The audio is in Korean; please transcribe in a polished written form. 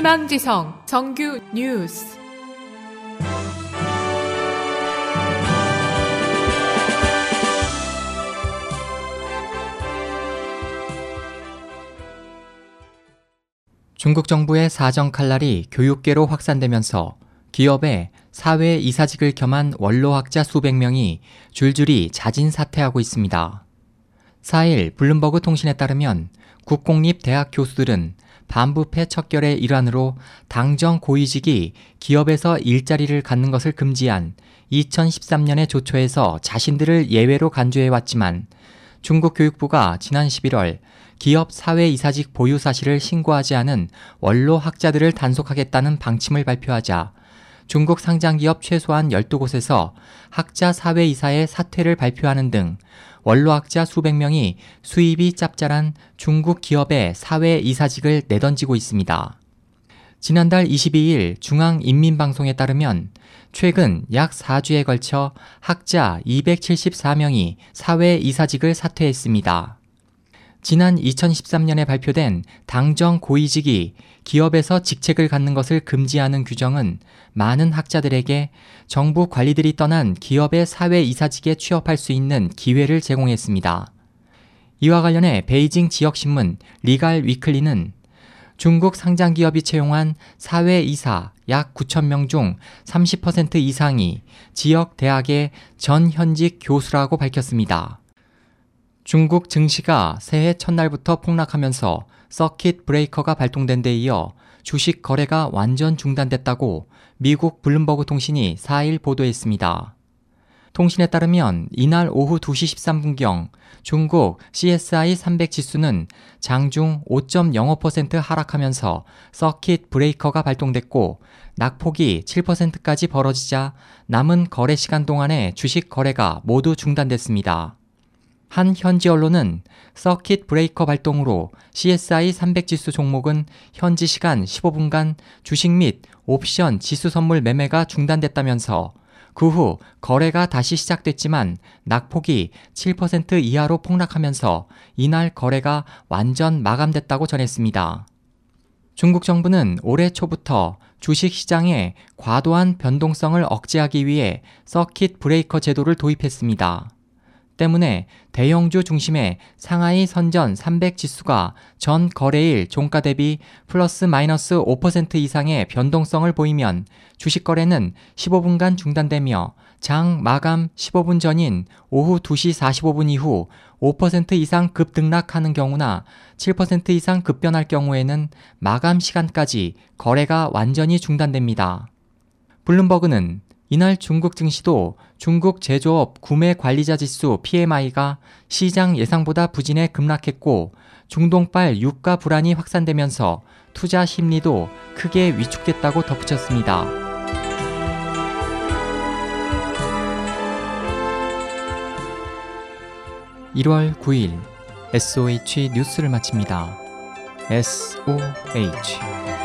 희망지성 정규 뉴스. 중국 정부의 사정 칼날이 교육계로 확산되면서 기업에 사회 이사직을 겸한 원로학자 수백 명이 줄줄이 자진 사퇴하고 있습니다. 4일 블룸버그 통신에 따르면 국공립대학 교수들은 반부패 척결의 일환으로 당정 고위직이 기업에서 일자리를 갖는 것을 금지한 2013년의 조처에서 자신들을 예외로 간주해왔지만 중국 교육부가 지난 11월 기업 사회이사직 보유 사실을 신고하지 않은 원로 학자들을 단속하겠다는 방침을 발표하자 중국 상장기업 최소한 12곳에서 학자 사회이사의 사퇴를 발표하는 등 원로학자 수백 명이 수입이 짭짤한 중국 기업의 사회이사직을 내던지고 있습니다. 지난달 22일 중앙인민방송에 따르면 최근 약 4주에 걸쳐 학자 274명이 사회이사직을 사퇴했습니다. 지난 2013년에 발표된 당정 고위직이 기업에서 직책을 갖는 것을 금지하는 규정은 많은 학자들에게 정부 관리들이 떠난 기업의 사회이사직에 취업할 수 있는 기회를 제공했습니다. 이와 관련해 베이징 지역신문 리갈 위클리는 중국 상장기업이 채용한 사회이사 약 9,000명 중 30% 이상이 지역 대학의 전 현직 교수라고 밝혔습니다. 중국 증시가 새해 첫날부터 폭락하면서 서킷 브레이커가 발동된 데 이어 주식 거래가 완전 중단됐다고 미국 블룸버그 통신이 4일 보도했습니다. 통신에 따르면 이날 오후 2시 13분경 중국 CSI 300 지수는 장중 5.05% 하락하면서 서킷 브레이커가 발동됐고 낙폭이 7%까지 벌어지자 남은 거래 시간 동안에 주식 거래가 모두 중단됐습니다. 한 현지 언론은 서킷 브레이커 발동으로 CSI 300 지수 종목은 현지 시간 15분간 주식 및 옵션 지수 선물 매매가 중단됐다면서 그 후 거래가 다시 시작됐지만 낙폭이 7% 이하로 폭락하면서 이날 거래가 완전 마감됐다고 전했습니다. 중국 정부는 올해 초부터 주식시장에 과도한 변동성을 억제하기 위해 서킷 브레이커 제도를 도입했습니다. 때문에 대형주 중심의 상하이 선전 300 지수가 전 거래일 종가 대비 플러스 마이너스 5% 이상의 변동성을 보이면 주식 거래는 15분간 중단되며 장 마감 15분 전인 오후 2시 45분 이후 5% 이상 급등락하는 경우나 7% 이상 급변할 경우에는 마감 시간까지 거래가 완전히 중단됩니다. 블룸버그는 이날 중국 증시도 중국 제조업 구매 관리자 지수 PMI가 시장 예상보다 부진해 급락했고 중동발 유가 불안이 확산되면서 투자 심리도 크게 위축됐다고 덧붙였습니다. (1월 9일) SOH 뉴스를 마칩니다. SOH